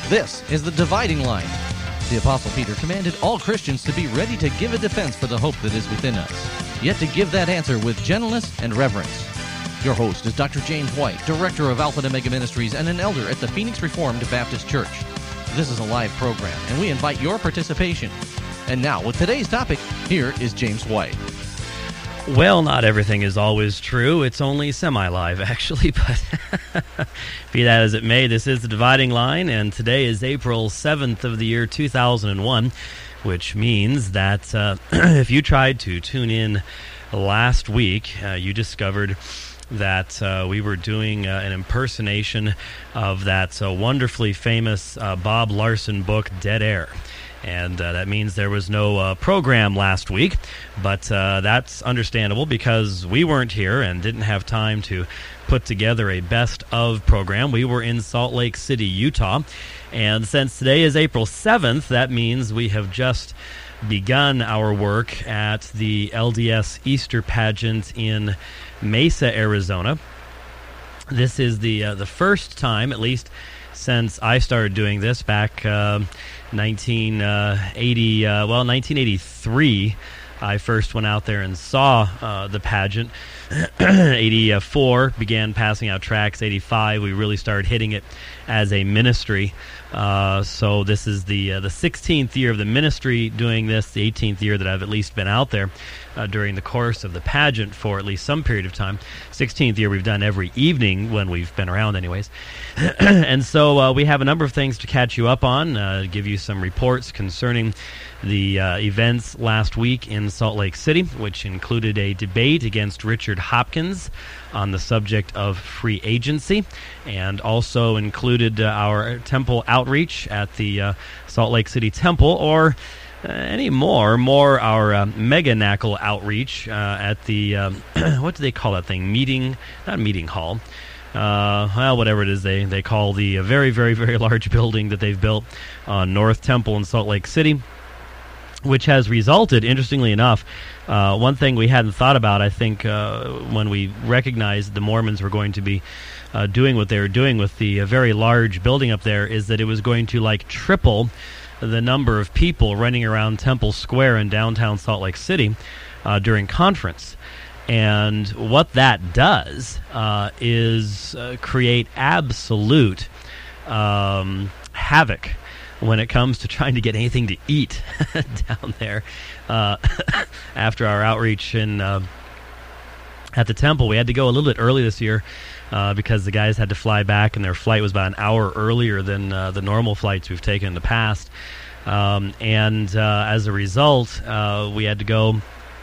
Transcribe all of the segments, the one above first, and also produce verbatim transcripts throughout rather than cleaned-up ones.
This is the Dividing Line. The Apostle Peter commanded all Christians to be ready to give a defense for the hope that is within us, yet to give that answer with gentleness and reverence. Your host is Doctor James White, Director of Alpha and Omega Ministries and an elder at the Phoenix Reformed Baptist Church. This is a live program, and we invite your participation. And now, with today's topic, here is James White. Well, not everything is always true. It's only semi-live, actually, but be that as it may, this is the Dividing Line, and today is April seventh of the year two thousand one, which means that uh, if you tried to tune in last week, uh, you discovered that uh, we were doing uh, an impersonation of that uh, wonderfully famous uh, Bob Larson book, Dead Air. And uh, that means there was no uh, program last week, but uh, that's understandable because we weren't here and didn't have time to put together a best-of program. We were in Salt Lake City, Utah, and since today is April seventh, that means we have just begun our work at the L D S Easter pageant in Mesa, Arizona. This is the uh, the first time, at least since I started doing this back uh, nineteen eighty, uh, well, nineteen eighty-three, I first went out there and saw uh, the pageant. eighty-four, began passing out tracts. eighty-five, we really started hitting it as a ministry. Uh, so this is the uh, the sixteenth year of the ministry doing this, the eighteenth year that I've at least been out there uh, during the course of the pageant for at least some period of time. sixteenth year we've done every evening when we've been around anyways. And so uh, we have a number of things to catch you up on, uh, give you some reports concerning the uh, events last week in Salt Lake City, which included a debate against Richard Hopkins on the subject of free agency, and also included uh, our temple outreach at the uh, Salt Lake City Temple, or uh, any more, more our uh, Meganacle outreach uh, at the, um, what do they call that thing, meeting, not meeting hall, Uh, well, whatever it is they, they call the uh, very, very, very large building that they've built on North Temple in Salt Lake City, which has resulted, interestingly enough, uh, one thing we hadn't thought about, I think, uh, when we recognized the Mormons were going to be uh, doing what they were doing with the uh, very large building up there, is that it was going to, like, triple the number of people running around Temple Square in downtown Salt Lake City uh, during conference. And what that does uh, is uh, create absolute um, havoc when it comes to trying to get anything to eat down there. Uh, after our outreach in uh, at the temple, we had to go a little bit early this year uh, because the guys had to fly back, and their flight was about an hour earlier than uh, the normal flights we've taken in the past. Um, and uh, as a result, uh, we had to go.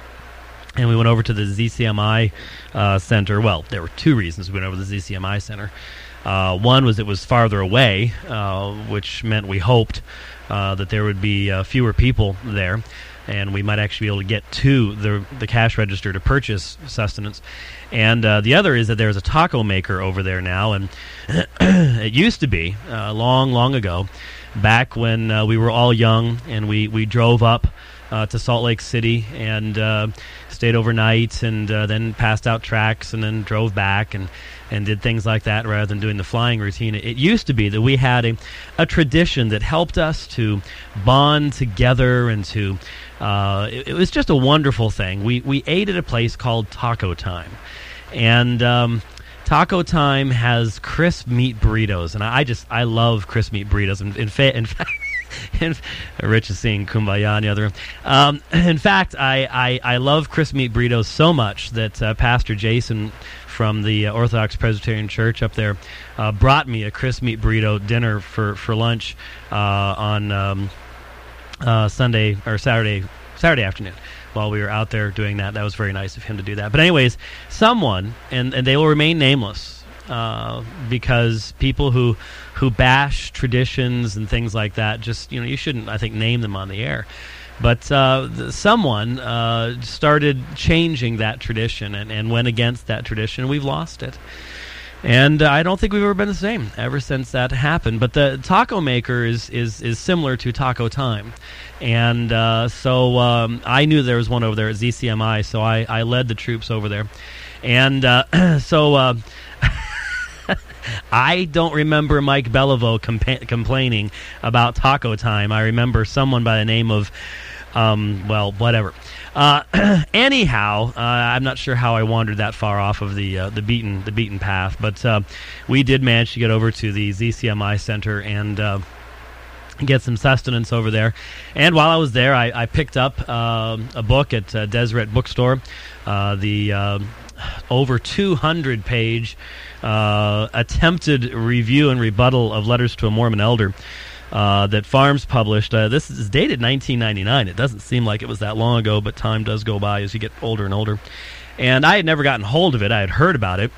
And we went over to the Z C M I uh, Center. Well, there were two reasons we went over to the Z C M I Center. Uh, one was it was farther away, uh, which meant we hoped uh, that there would be uh, fewer people there, and we might actually be able to get to the the cash register to purchase sustenance. And uh, the other is that there's a taco maker over there now, and it used to be, uh, long, long ago, back when uh, we were all young, and we, we drove up Uh, to Salt Lake City and uh, stayed overnight, and uh, then passed out tracts, and then drove back and, and did things like that rather than doing the flying routine. It used to be that we had a, a tradition that helped us to bond together, and to uh, it, it was just a wonderful thing. We we ate at a place called Taco Time, and um, Taco Time has crisp meat burritos, and I just I love crisp meat burritos. In, in, fa- in fact. And Rich is seeing Kumbaya in the other room. Um, in fact, I, I, I love crisp meat burritos so much that uh, Pastor Jason from the uh, Orthodox Presbyterian Church up there uh, brought me a crisp meat burrito dinner for, for lunch uh, on um, uh, Sunday or Saturday Saturday afternoon while we were out there doing that. That was very nice of him to do that. But anyways, someone, and, and they will remain nameless, Uh, because people who who bash traditions and things like that, just, you know, you shouldn't, I think, name them on the air. But uh, th- someone uh, started changing that tradition and, and went against that tradition. We've lost it. And uh, I don't think we've ever been the same ever since that happened. But the taco maker is, is, is similar to Taco Time. And uh, so um, I knew there was one over there at Z C M I, so I, I led the troops over there. And uh, so... Uh, I don't remember Mike Beliveau compa- complaining about taco time. I remember someone by the name of, um, well, whatever. Uh, anyhow, uh, I'm not sure how I wandered that far off of the uh, the beaten the beaten path, but uh, we did manage to get over to the Z C M I Center and uh, get some sustenance over there. And while I was there, I, I picked up uh, a book at uh, Deseret Bookstore, uh, the uh, over two hundred page uh, attempted review and rebuttal of Letters to a Mormon Elder. Uh, that Farms published. Uh, this is dated nineteen ninety-nine. It doesn't seem like it was that long ago, but time does go by as you get older and older. And I had never gotten hold of it. I had heard about it.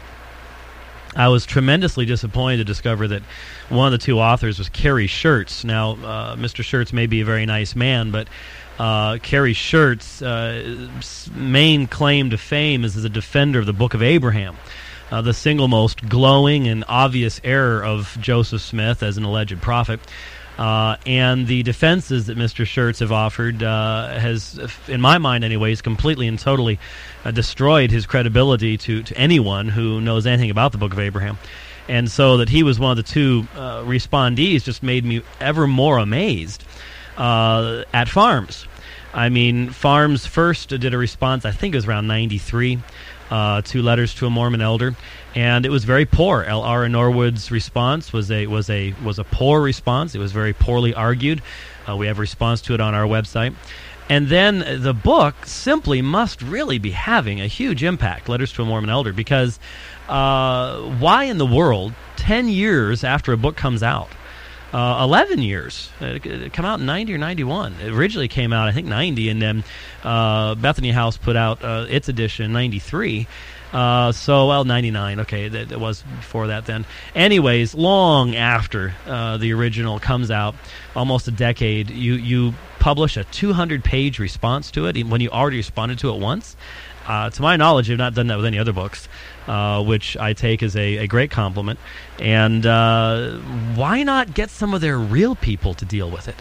I was tremendously disappointed to discover that one of the two authors was Kerry Schertz. Now, uh, Mister Schertz may be a very nice man, but uh, Kerry Schertz's uh, main claim to fame is as a defender of the Book of Abraham. Uh, the single most glowing and obvious error of Joseph Smith as an alleged prophet. Uh, and the defenses that Mister Schertz have offered uh, has, in my mind anyways, completely and totally uh, destroyed his credibility to, to anyone who knows anything about the Book of Abraham. And so that he was one of the two uh, respondees just made me ever more amazed uh, at Farms. I mean, Farms first did a response, I think it was around ninety-three, uh, to Letters to a Mormon Elder. And it was very poor. L. R. Norwood's response was a was a was a poor response. It was very poorly argued. Uh, we have a response to it on our website. And then the book simply must really be having a huge impact, Letters to a Mormon Elder, because uh, why in the world, ten years after a book comes out, uh, eleven years, it, it come out in ninety or ninety-one. It originally came out, I think, ninety, and then uh, Bethany House put out uh, its edition in ninety-three. Uh, so, well, ninety-nine, okay, that, that was before that then. Anyways, long after uh, the original comes out, almost a decade, you, you publish a two hundred page response to it when you already responded to it once. Uh, to my knowledge, you've not done that with any other books, uh, which I take as a, a great compliment. And uh, why not get some of their real people to deal with it?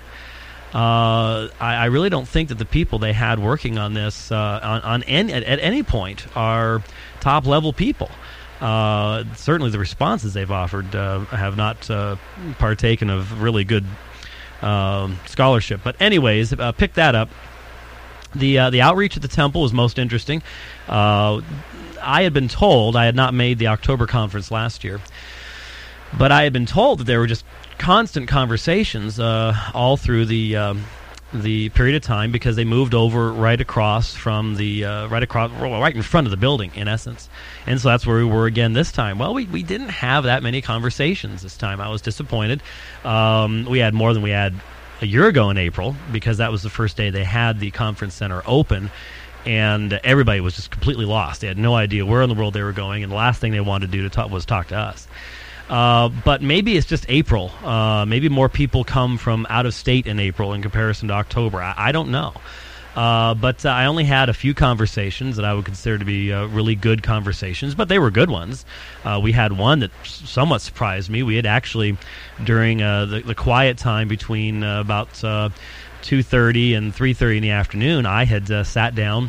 Uh, I, I really don't think that the people they had working on this uh, on, on any, at, at any point are top-level people. Uh, certainly the responses they've offered uh, have not uh, partaken of really good uh, scholarship. But anyways, uh, pick that up. The uh, the outreach at the temple was most interesting. Uh, I had been told, I had not made the October conference last year, but I had been told that there were just constant conversations uh, all through the um, the period of time, because they moved over right across from the uh, right across right in front of the building, in essence. And so that's where we were again this time. Well, we, we didn't have that many conversations this time. I was disappointed. Um, we had more than we had a year ago in April, because that was the first day they had the conference center open, and everybody was just completely lost. They had no idea where in the world they were going, and the last thing they wanted to do to talk was talk to us. Uh, but maybe it's just April. Uh, maybe more people come from out of state in April in comparison to October. I, I don't know. Uh, but uh, I only had a few conversations that I would consider to be uh, really good conversations, but they were good ones. Uh, we had one that somewhat surprised me. We had actually, during uh, the, the quiet time between uh, about uh, two thirty and three thirty in the afternoon, I had uh, sat down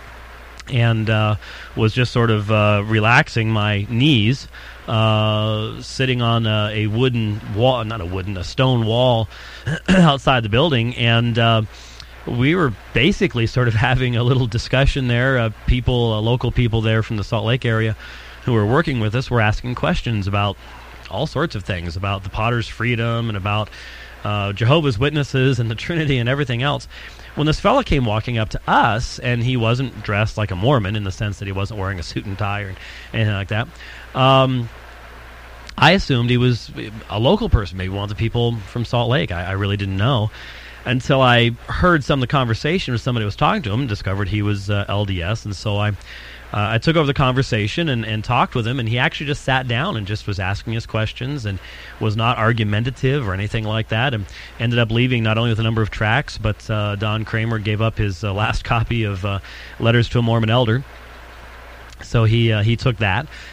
and uh, was just sort of uh, relaxing my knees, uh, sitting on a, a wooden wall, not a wooden, a stone wall outside the building, and uh, we were basically sort of having a little discussion there. Uh, people, uh, local people there from the Salt Lake area who were working with us were asking questions about all sorts of things, about the Potter's Freedom and about uh, Jehovah's Witnesses and the Trinity and everything else. When this fellow came walking up to us, and he wasn't dressed like a Mormon in the sense that he wasn't wearing a suit and tie or anything like that, um, I assumed he was a local person, maybe one of the people from Salt Lake. I, I really didn't know until I heard some of the conversation with somebody who was talking to him and discovered he was uh, L D S. And so I uh, I took over the conversation and, and talked with him, and he actually just sat down and just was asking us questions and was not argumentative or anything like that, and ended up leaving not only with a number of tracts, but uh, Don Kramer gave up his uh, last copy of uh, Letters to a Mormon Elder. So he uh, he took that,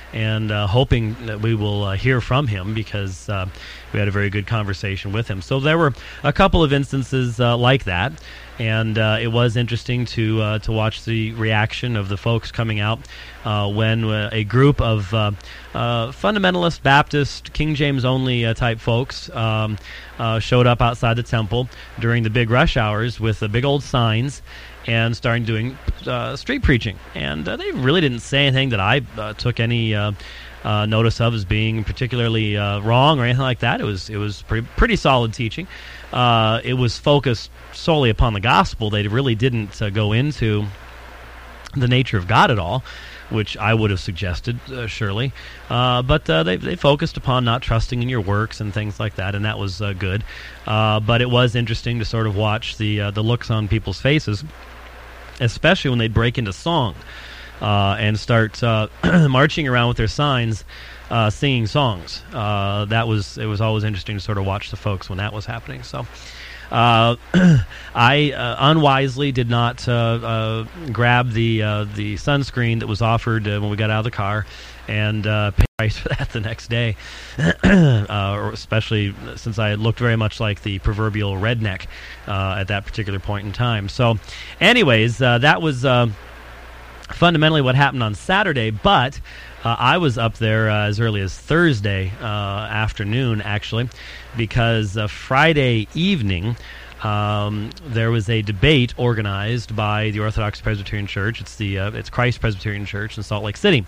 and uh, hoping that we will uh, hear from him, because uh, we had a very good conversation with him. So there were a couple of instances uh, like that, and uh, it was interesting to uh, to watch the reaction of the folks coming out uh, when uh, a group of uh, uh, fundamentalist Baptist, King James only uh, type folks um, uh, showed up outside the temple during the big rush hours with the big old signs and starting doing uh, street preaching. And uh, they really didn't say anything that I uh, took any uh, uh, notice of as being particularly uh, wrong or anything like that. It was it was pretty, pretty solid teaching. Uh, it was focused solely upon the gospel. They really didn't uh, go into the nature of God at all, which I would have suggested, uh, surely. Uh, but uh, they they focused upon not trusting in your works and things like that, and that was uh, good. Uh, but it was interesting to sort of watch the uh, the looks on people's faces, especially when they'd break into song uh, and start uh, marching around with their signs, uh, singing songs. Uh, that was it was always interesting to sort of watch the folks when that was happening. So. Uh, I uh, unwisely did not uh, uh, grab the uh, the sunscreen that was offered uh, when we got out of the car, and uh, pay price for that the next day, uh, especially since I looked very much like the proverbial redneck uh, at that particular point in time. So, anyways, uh, that was uh, fundamentally what happened on Saturday, but Uh, I was up there uh, as early as Thursday uh, afternoon, actually, because uh, Friday evening um, there was a debate organized by the Orthodox Presbyterian Church. It's the uh, it's Christ Presbyterian Church in Salt Lake City,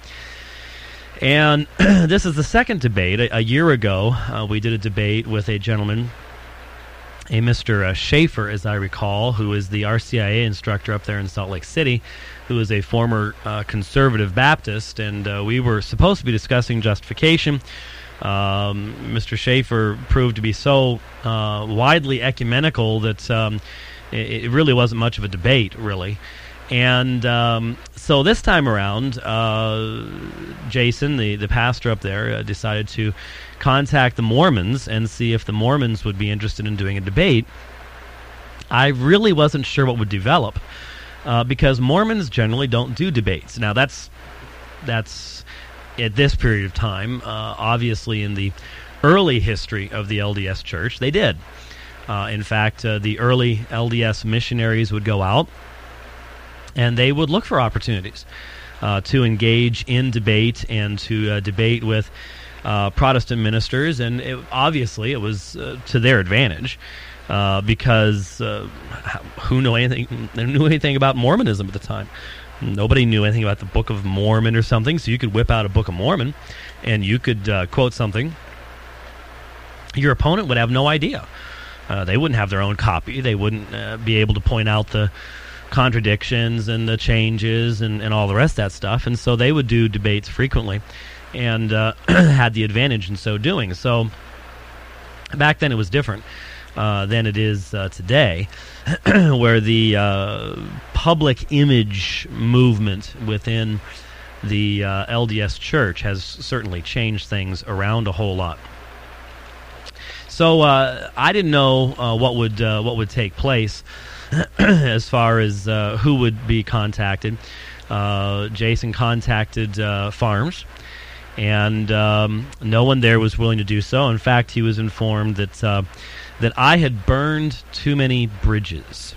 and this is the second debate. A, a year ago, uh, we did a debate with a gentleman, a Mister Uh, Schaefer, as I recall, who is the R C I A instructor up there in Salt Lake City, who is a former uh, conservative Baptist, and uh, we were supposed to be discussing justification. Um, Mister Schaefer proved to be so uh, widely ecumenical that um, it, it really wasn't much of a debate, really. And um, so this time around, uh, Jason, the, the pastor up there, uh, decided to contact the Mormons and see if the Mormons would be interested in doing a debate. I really wasn't sure what would develop, uh, because Mormons generally don't do debates. Now, that's that's at this period of time. Uh, obviously, in the early history of the L D S Church, they did. Uh, in fact, uh, the early L D S missionaries would go out, and they would look for opportunities uh, to engage in debate and to uh, debate with uh, Protestant ministers, and it, obviously it was uh, to their advantage uh, because uh, who knew anything knew anything about Mormonism at the time? Nobody knew anything about the Book of Mormon or something, so you could whip out a Book of Mormon and you could uh, quote something. Your opponent would have no idea. Uh, they wouldn't have their own copy. They wouldn't uh, be able to point out the contradictions and the changes and, and all the rest of that stuff, and so they would do debates frequently and uh, had the advantage in so doing. So back then it was different uh, than it is uh, today, where the uh, public image movement within the uh, L D S Church has certainly changed things around a whole lot. So uh, I didn't know uh, what would uh, what would take place as far as uh, who would be contacted. Uh, Jason contacted uh, Farms, and um, no one there was willing to do so. In fact, he was informed that uh, that I had burned too many bridges.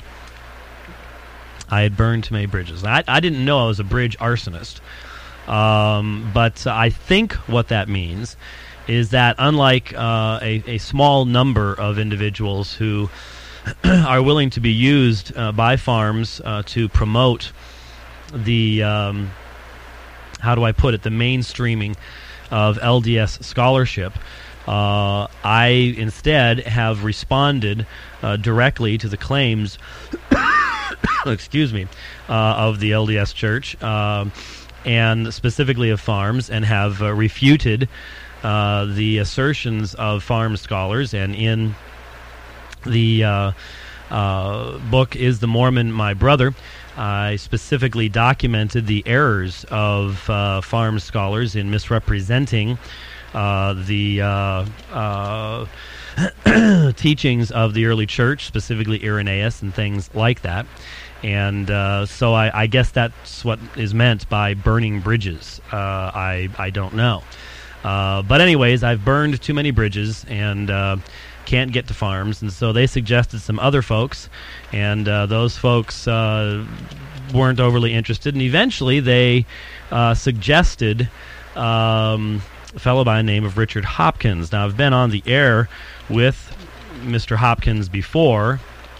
I had burned too many bridges. I, I didn't know I was a bridge arsonist, um, but I think what that means is that unlike uh, a, a small number of individuals who are willing to be used uh, by Farms uh, to promote the, um, how do I put it, the mainstreaming of L D S scholarship, uh, I instead have responded uh, directly to the claims, excuse me, uh, of the L D S Church, uh, and specifically of Farms, and have uh, refuted uh, the assertions of Farms scholars, and in the uh, uh, book, Is the Mormon My Brother?, I specifically documented the errors of uh, Farms scholars in misrepresenting uh, the uh, uh, teachings of the early church, specifically Irenaeus and things like that. And uh, so I, I guess that's what is meant by burning bridges. Uh, I I don't know. Uh, but anyways, I've burned too many bridges and uh, can't get to farms. And so they suggested some other folks. And uh, those folks uh, weren't overly interested. And eventually they uh, suggested um, a fellow by the name of Richard Hopkins. Now, I've been on the air with Mister Hopkins before,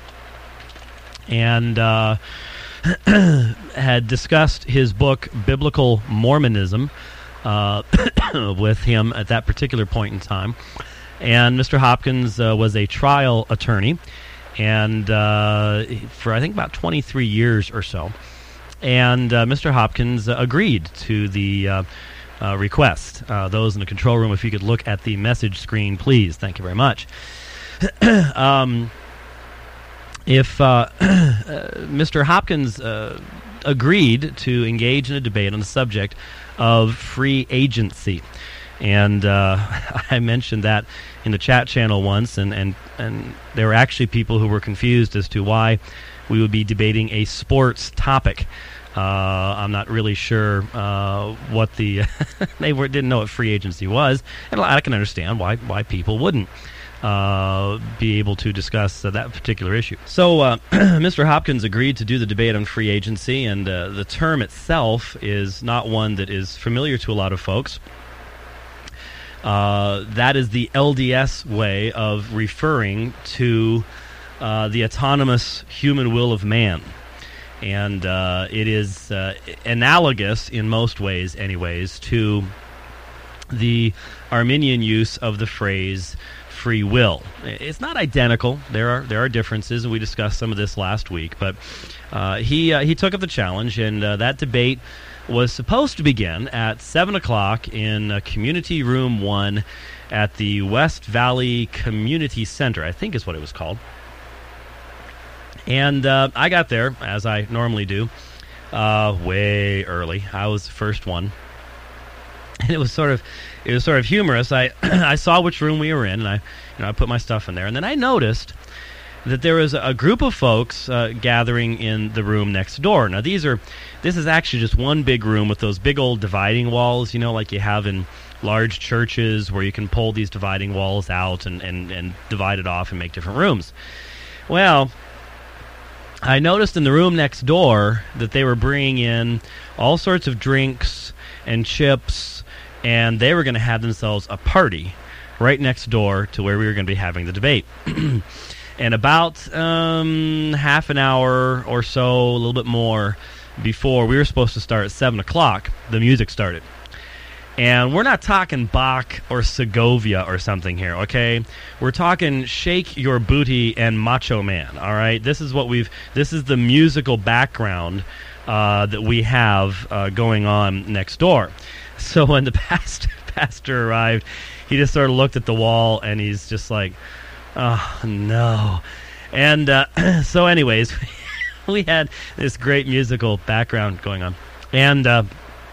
and uh, had discussed his book, Biblical Mormonism, uh, with him at that particular point in time. And Mister Hopkins uh, was a trial attorney, and uh, for I think about twenty-three years or so. And uh, Mister Hopkins uh, agreed to the uh, uh, request. Uh, those in the control room, if you could look at the message screen, please. Thank you very much. um, if uh, uh, Mister Hopkins uh, agreed to engage in a debate on the subject of free agency. And uh, I mentioned that in the chat channel once, and, and, and there were actually people who were confused as to why we would be debating a sports topic. Uh, I'm not really sure uh, what the they were, didn't know what free agency was, and I can understand why why people wouldn't uh, be able to discuss uh, that particular issue. So uh, Mister Hopkins agreed to do the debate on free agency, and uh, the term itself is not one that is familiar to a lot of folks. Uh, that is the L D S way of referring to uh, the autonomous human will of man. And uh, it is uh, analogous in most ways, anyways, to the Arminian use of the phrase free will. It's not identical. There are there are differences, and we discussed some of this last week. But uh, he uh, he took up the challenge, and uh, that debate was supposed to begin at seven o'clock in uh, Community Room one at the West Valley Community Center, I think is what it was called. And uh, I got there, as I normally do, uh, way early. I was the first one. And it was sort of it was sort of humorous. I I saw which room we were in, and I you know I put my stuff in there. And then I noticed that there was a group of folks uh, gathering in the room next door. Now, these are this is actually just one big room with those big old dividing walls, you know, like you have in large churches where you can pull these dividing walls out and, and, and divide it off and make different rooms. Well, I noticed in the room next door that they were bringing in all sorts of drinks and chips, and they were going to have themselves a party right next door to where we were going to be having the debate. And about um, half an hour or so, a little bit more, before we were supposed to start at seven o'clock, the music started. And we're not talking Bach or Segovia or something here, okay? We're talking Shake Your Booty and Macho Man, all right? This is what we've, this is the musical background uh, that we have uh, going on next door. So when the pastor, pastor arrived, he just sort of looked at the wall and he's just like, oh, no. And uh, so anyways, we had this great musical background going on. And uh,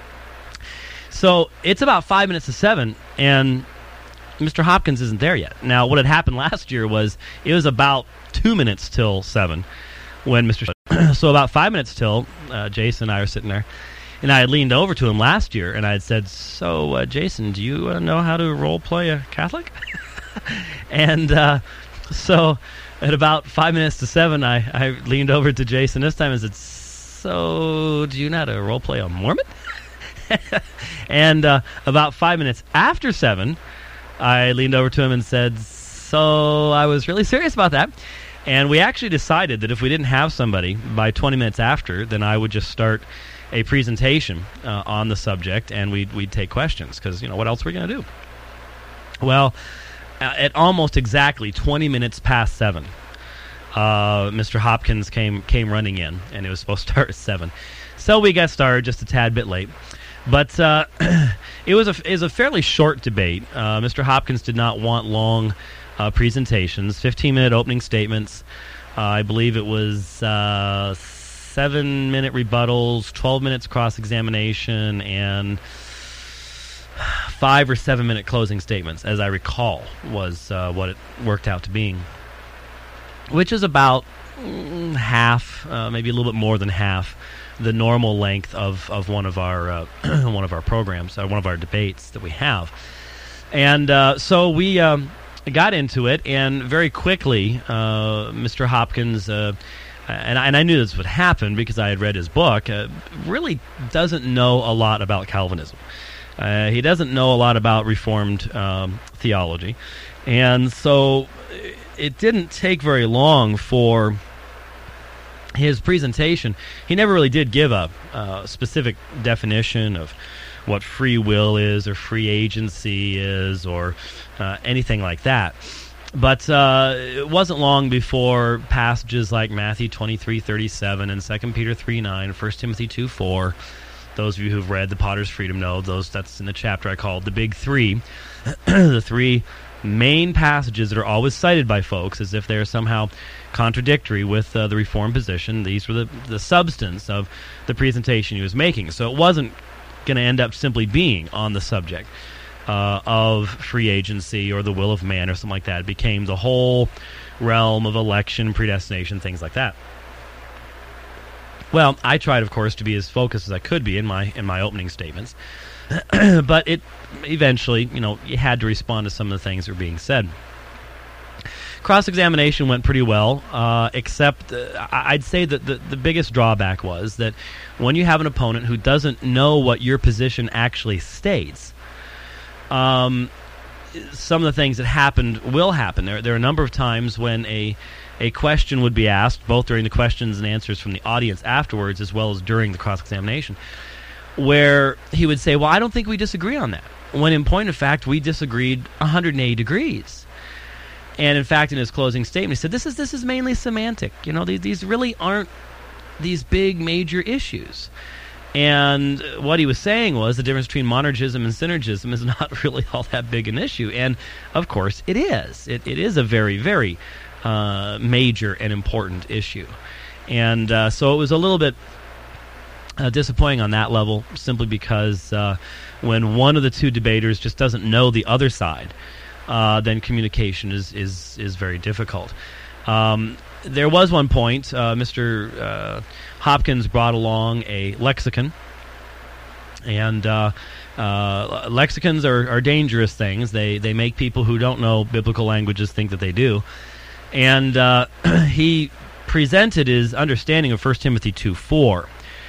so it's about five minutes to seven, and Mister Hopkins isn't there yet. Now, what had happened last year was it was about two minutes till seven when Mister So about five minutes till, uh, Jason and I are sitting there, and I had leaned over to him last year, and I had said, so, uh, Jason, do you uh, know how to role play a Catholic? And uh, so at about five minutes to seven, I, I leaned over to Jason this time and said, so do you know how to role play a Mormon? And uh, about five minutes after seven, I leaned over to him and said, so I was really serious about that. And we actually decided that if we didn't have somebody by twenty minutes after, then I would just start a presentation uh, on the subject, and we'd, we'd take questions, because, you know, what else were we going to do? Well, at almost exactly twenty minutes past seven, uh, Mister Hopkins came came running in, and it was supposed to start at seven. So we got started just a tad bit late. But uh, it was a it was a fairly short debate. Uh, Mister Hopkins did not want long uh, presentations, fifteen-minute opening statements. Uh, I believe it was uh, seven-minute rebuttals, twelve minutes cross-examination, and five or seven minute closing statements, as I recall, was uh, what it worked out to being, which is about mm, half, uh, maybe a little bit more than half, the normal length of, of one of our uh, one of our programs, uh, one of our debates that we have. And uh, so we um, got into it, and very quickly, uh, Mister Hopkins, uh, and, I, and I knew this would happen because I had read his book, uh, really doesn't know a lot about Calvinism. Uh, he doesn't know a lot about Reformed um, theology. And so it didn't take very long for his presentation. He never really did give a uh, specific definition of what free will is or free agency is or uh, anything like that. But uh, it wasn't long before passages like Matthew twenty-three thirty-seven and Second Peter three nine, First Timothy two four, those of you who've read The Potter's Freedom know those. That's in the chapter I called The Big Three. The three main passages that are always cited by folks as if they're somehow contradictory with uh, the Reformed position. These were the, the substance of the presentation he was making. So it wasn't going to end up simply being on the subject uh, of free agency or the will of man or something like that. It became the whole realm of election, predestination, things like that. Well, I tried, of course, to be as focused as I could be in my in my opening statements, but it eventually, you know, you had to respond to some of the things that were being said. Cross-examination went pretty well, uh, except uh, I'd say that the, the biggest drawback was that when you have an opponent who doesn't know what your position actually states, um, some of the things that happened will happen. There, there are a number of times when a a question would be asked, both during the questions and answers from the audience afterwards, as well as during the cross-examination, where he would say, well, I don't think we disagree on that, when in point of fact, we disagreed one hundred eighty degrees. And in fact, in his closing statement, he said, this is this is mainly semantic. You know, these, these really aren't these big major issues. And what he was saying was the difference between monergism and synergism is not really all that big an issue. And, of course, it is. It, it is a very, very uh, major and important issue. And uh, so it was a little bit uh, disappointing on that level, simply because uh, when one of the two debaters just doesn't know the other side, uh, then communication is, is, is very difficult. Um, there was one point, uh, Mister Uh, Hopkins brought along a lexicon, and uh, uh, lexicons are, are dangerous things. They they make people who don't know biblical languages think that they do. And uh, he presented his understanding of First Timothy two four.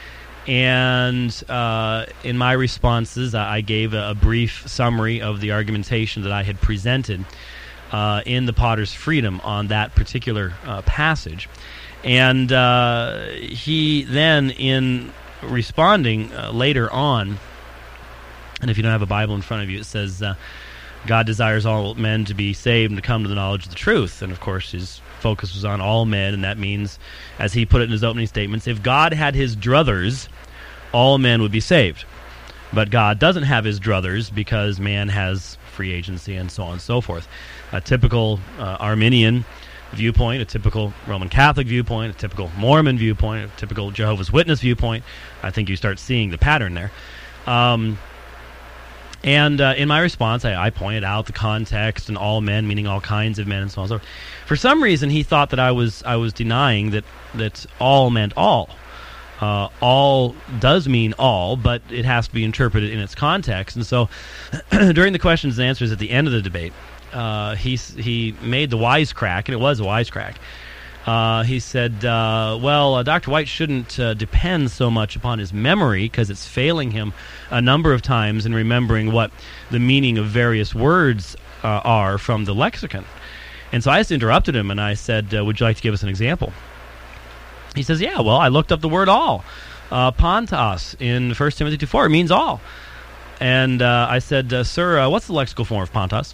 And uh, in my responses, I gave a, a brief summary of the argumentation that I had presented uh, in The Potter's Freedom on that particular uh, passage. And uh, he then, in responding uh, later on, and if you don't have a Bible in front of you, it says, uh, God desires all men to be saved and to come to the knowledge of the truth. And, of course, his focus was on all men, and that means, as he put it in his opening statements, if God had his druthers, all men would be saved. But God doesn't have his druthers because man has free agency and so on and so forth. A typical uh, Arminian viewpoint, a typical Roman Catholic viewpoint, a typical Mormon viewpoint, a typical Jehovah's Witness viewpoint. I think you start seeing the pattern there. Um, and uh, in my response, I, I pointed out the context and all men, meaning all kinds of men, and so on and so forth. For some reason, he thought that I was I was denying that, that all meant all. Uh, all does mean all, but it has to be interpreted in its context. And so during the questions and answers at the end of the debate, Uh, he he made the wisecrack, and it was a wisecrack. Uh, he said, uh, well, uh, Doctor White shouldn't uh, depend so much upon his memory because it's failing him a number of times in remembering what the meaning of various words uh, are from the lexicon. And so I just interrupted him, and I said, uh, would you like to give us an example? He says, yeah, well, I looked up the word all. Uh, pantos in First Timothy two four, it means all. And uh, I said, uh, sir, uh, what's the lexical form of pantos?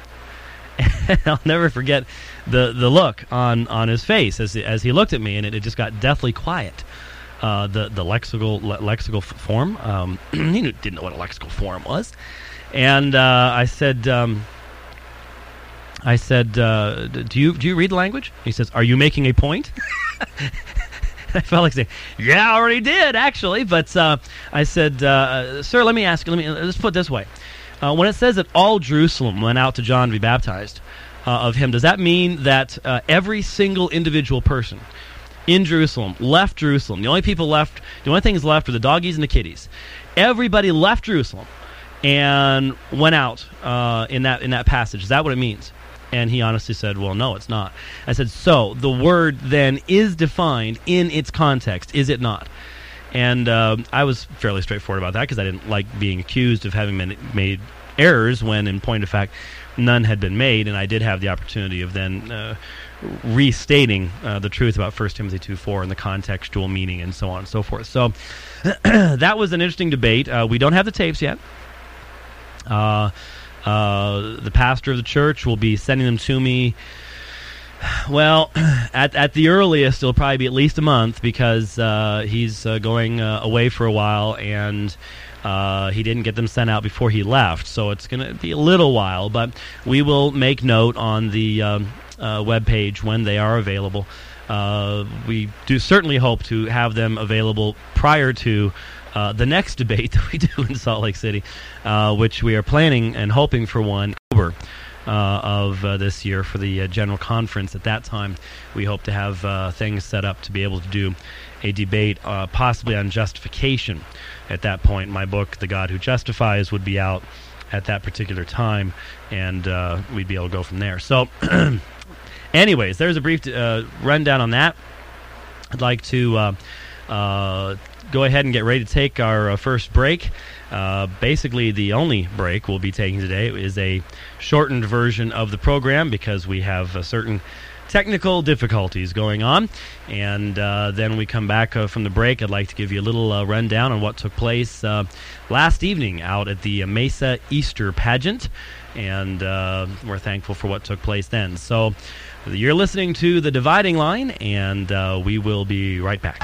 And I'll never forget the, the look on, on his face as as he looked at me, and it, it just got deathly quiet. Uh, the the lexical le, lexical form. Um, he knew, didn't know what a lexical form was, and uh, I said, um, I said, uh, do you do you read the language? He says, are you making a point? I felt like saying, yeah, I already did actually, but uh, I said, uh, sir, let me ask you. Let me let's put it this way. Uh, when it says that all Jerusalem went out to John to be baptized uh, of him, does that mean that uh, every single individual person in Jerusalem left Jerusalem? The only people left, the only things left were the doggies and the kitties. Everybody left Jerusalem and went out uh, in that in that passage. Is that what it means? And he honestly said, well, no, it's not. I said, so the word then is defined in its context, is it not? And uh, I was fairly straightforward about that because I didn't like being accused of having been made errors when, in point of fact, none had been made, and I did have the opportunity of then uh, restating uh, the truth about First Timothy two four and the contextual meaning and so on and so forth. So that was an interesting debate. Uh, we don't have the tapes yet. Uh, uh, the pastor of the church will be sending them to me. Well, at at the earliest, it'll probably be at least a month because uh, he's uh, going uh, away for a while, and uh, he didn't get them sent out before he left. So it's going to be a little while, but we will make note on the um, uh, webpage when they are available. Uh, we do certainly hope to have them available prior to uh, the next debate that we do in Salt Lake City, uh, which we are planning and hoping for one over. Uh, of uh, this year for the uh, general conference. At that time, we hope to have uh, things set up to be able to do a debate uh, possibly on justification. At that point, my book, The God Who Justifies, would be out at that particular time, and uh, we'd be able to go from there. So, anyways, there's a brief uh, rundown on that. I'd like to uh, uh, go ahead and get ready to take our uh, first break. Uh, basically, the only break we'll be taking today is a shortened version of the program because we have uh, certain technical difficulties going on. And uh, then we come back uh, from the break. I'd like to give you a little uh, rundown on what took place uh, last evening out at the Mesa Easter Pageant. And uh, we're thankful for what took place then. So you're listening to The Dividing Line, and uh, we will be right back.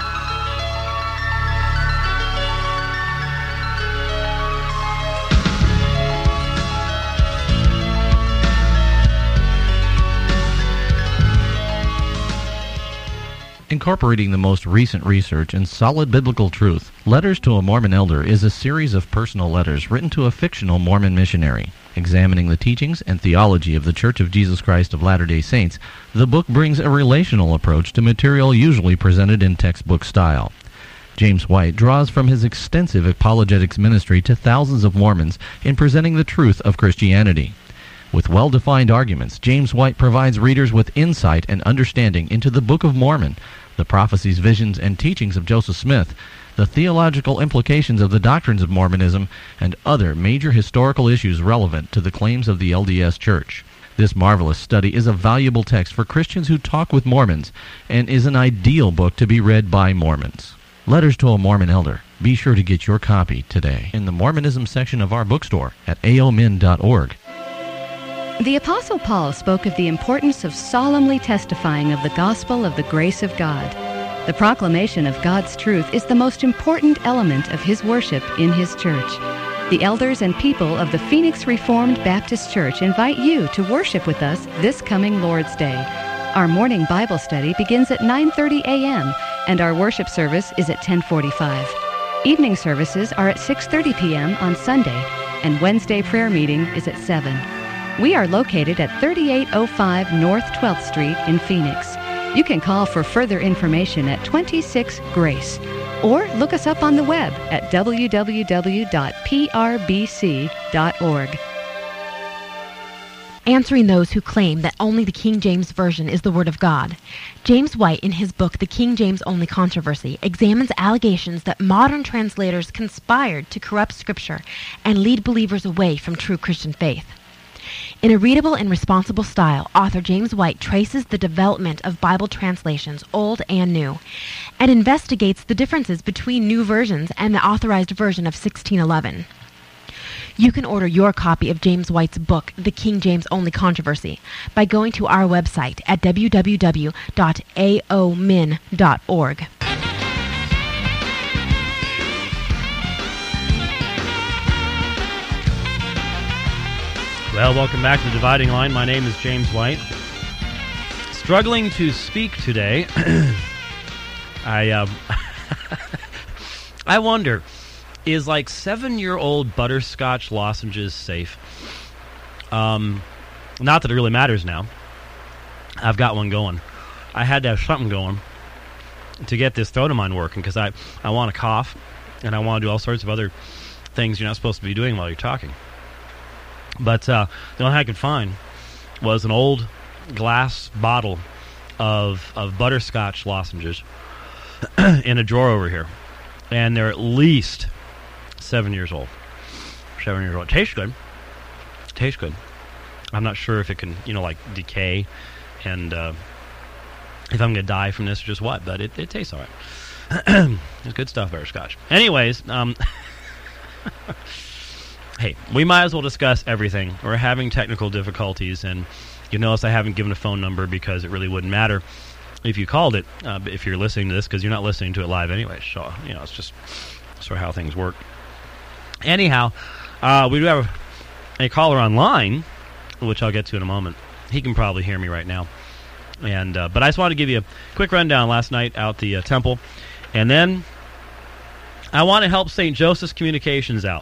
Incorporating the most recent research and solid biblical truth, Letters to a Mormon Elder is a series of personal letters written to a fictional Mormon missionary. Examining the teachings and theology of the Church of Jesus Christ of Latter-day Saints, the book brings a relational approach to material usually presented in textbook style. James White draws from his extensive apologetics ministry to thousands of Mormons in presenting the truth of Christianity. With well-defined arguments, James White provides readers with insight and understanding into the Book of Mormon, the prophecies, visions, and teachings of Joseph Smith, the theological implications of the doctrines of Mormonism, and other major historical issues relevant to the claims of the L D S Church. This marvelous study is a valuable text for Christians who talk with Mormons and is an ideal book to be read by Mormons. Letters to a Mormon Elder. Be sure to get your copy today in the Mormonism section of our bookstore at a o min dot org. The Apostle Paul spoke of the importance of solemnly testifying of the gospel of the grace of God. The proclamation of God's truth is the most important element of his worship in his church. The elders and people of the Phoenix Reformed Baptist Church invite you to worship with us this coming Lord's Day. Our morning Bible study begins at nine thirty a.m. and our worship service is at ten forty-five. Evening services are at six thirty p.m. on Sunday, and Wednesday prayer meeting is at seven. We are located at thirty-eight oh five North twelfth Street in Phoenix. You can call for further information at twenty-six Grace, or look us up on the web at w w w dot p r b c dot org. Answering those who claim that only the King James Version is the Word of God. James White, in his book The King James Only Controversy, examines allegations that modern translators conspired to corrupt Scripture and lead believers away from true Christian faith. In a readable and responsible style, author James White traces the development of Bible translations, old and new, and investigates the differences between new versions and the authorized version of sixteen eleven. You can order your copy of James White's book, The King James Only Controversy, by going to our website at w w w dot a o min dot org. Well, welcome back to The Dividing Line. My name is James White. Struggling to speak today. I um, I wonder is like seven-year-old butterscotch lozenges safe? Um, not that it really matters now. I've got one going. I had to have something going to get this throat of mine working because I, I want to cough and I want to do all sorts of other things you're not supposed to be doing while you're talking. But uh, the only thing I could find was an old glass bottle of of butterscotch lozenges in a drawer over here. And they're at least seven years old. Seven years old. Tastes good. Tastes good. I'm not sure if it can, you know, like decay and uh, if I'm going to die from this or just what, but it, it tastes all right. It's good stuff, butterscotch. Anyways, um, hey, we might as well discuss everything. We're having technical difficulties, and you notice I haven't given a phone number because it really wouldn't matter if you called it, uh, if you're listening to this, because you're not listening to it live anyway. So, you know, it's just sort of how things work. Anyhow, uh, we do have a, a caller online, which I'll get to in a moment. He can probably hear me right now. And uh, but I just wanted to give you a quick rundown last night out the uh, temple. And then I want to help Saint Joseph's Communications out.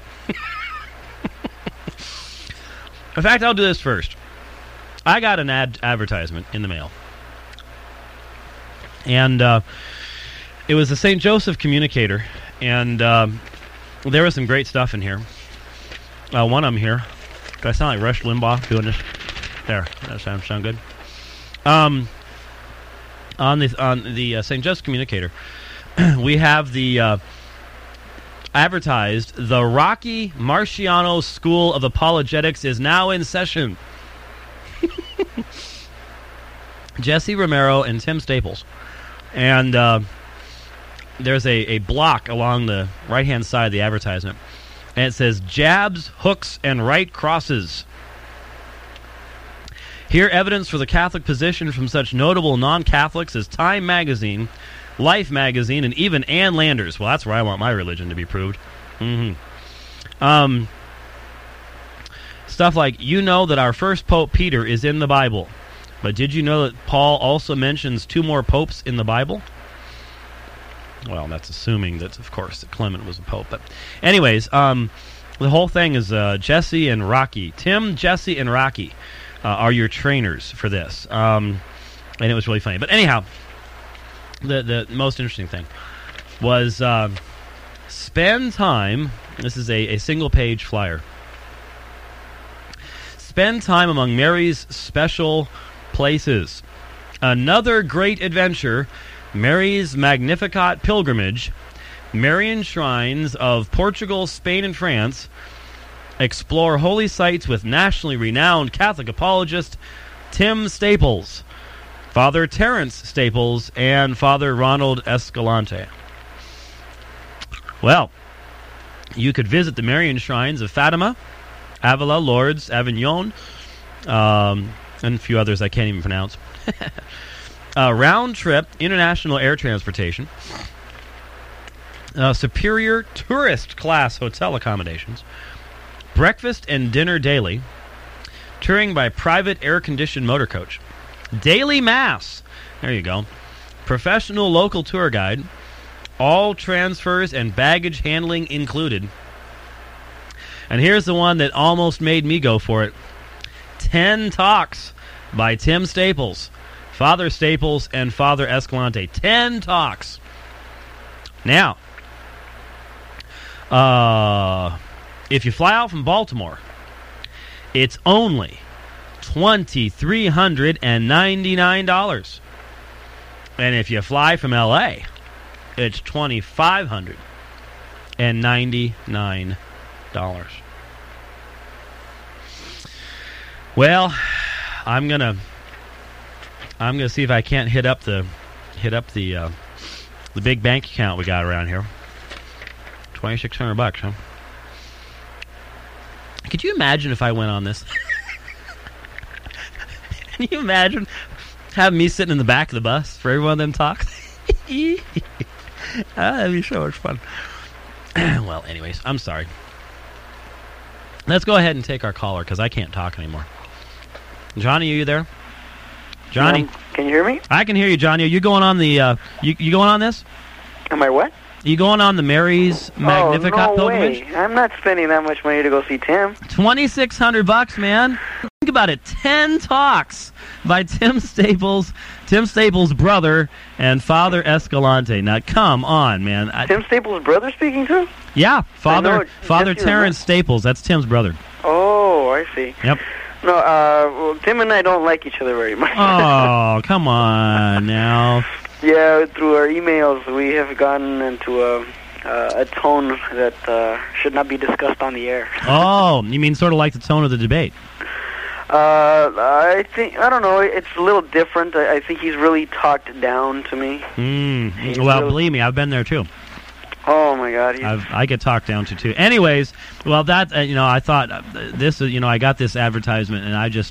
In fact, I'll do this first. I got an ad advertisement in the mail. And uh, it was the Saint Joseph Communicator. And uh, there was some great stuff in here. Uh, one of them here. Do I sound like Rush Limbaugh doing this? There. That sounds sound good. Um, on the on the uh, Saint Joseph's Communicator, we have the uh, advertised the Rocky Marciano School of Apologetics is now in session. Jesse Romero and Tim Staples, and uh, there's a, a block along the right hand side of the advertisement, and it says jabs, hooks, and right crosses. Here, evidence for the Catholic position from such notable non-Catholics as Time Magazine, Life Magazine, and even Ann Landers. Well, that's where I want my religion to be proved. Mm-hmm. Um, stuff like, you know that our first Pope Peter is in the Bible, but did you know that Paul also mentions two more popes in the Bible? Well, that's assuming that, of course, that Clement was a pope. But anyways, um, the whole thing is uh, Jesse and Rocky. Tim, Jesse, and Rocky. Uh, are your trainers for this. Um, and it was really funny. But anyhow, the the most interesting thing was uh, spend time, this is a, a single-page flyer, spend time among Mary's special places. Another great adventure, Mary's Magnificat pilgrimage, Marian shrines of Portugal, Spain, and France. Explore holy sites with nationally renowned Catholic apologist Tim Staples, Father Terence Staples, and Father Ronald Escalante. Well, you could visit the Marian shrines of Fatima, Avila, Lourdes, Avignon, um, and a few others I can't even pronounce. uh, round-trip international air transportation, uh, superior tourist-class hotel accommodations, breakfast and dinner daily, touring by private air-conditioned motor coach, daily mass, there you go, professional local tour guide, all transfers and baggage handling included. And here's the one that almost made me go for it. Ten talks by Tim Staples, Father Staples, and Father Escalante. Ten talks. Now, uh... if you fly out from Baltimore, it's only two thousand three hundred ninety-nine dollars. And if you fly from L A, it's two thousand five hundred ninety-nine dollars. Well, I'm gonna I'm gonna see if I can't hit up the hit up the uh, the big bank account we got around here. twenty-six hundred bucks, huh? Could you imagine if I went on this? Can you imagine having me sitting in the back of the bus for every one of them talks? ah, that'd be so much fun. Well, anyways, I'm sorry. Let's go ahead and take our caller because I can't talk anymore. Johnny, are you there? Johnny, um, can you hear me? I can hear you, Johnny. Are you going on the? Uh, you you going on this? Am I what? You going on the Mary's Magnificat oh, no pilgrimage? way. I'm not spending that much money to go see Tim. twenty-six hundred bucks, man. Think about it. ten talks by Tim Staples, Tim Staples' brother, and Father Escalante. Now, come on, man. I, Tim Staples' brother speaking to? Yeah, Father Father Jesse Terrence Staples. That's Tim's brother. Oh, I see. Yep. No, uh, well, Tim and I don't like each other very much. Oh, come on now. Yeah, through our emails, we have gotten into a, uh, a tone that uh, should not be discussed on the air. Oh, you mean sort of like the tone of the debate? Uh, I think, I don't know, it's a little different. I, I think he's really talked down to me. Mm. Well, really... believe me, I've been there too. Oh my God! I've, I get talked down to too. Anyways, well, that uh, you know, I thought uh, this, uh, you know, I got this advertisement, and I just,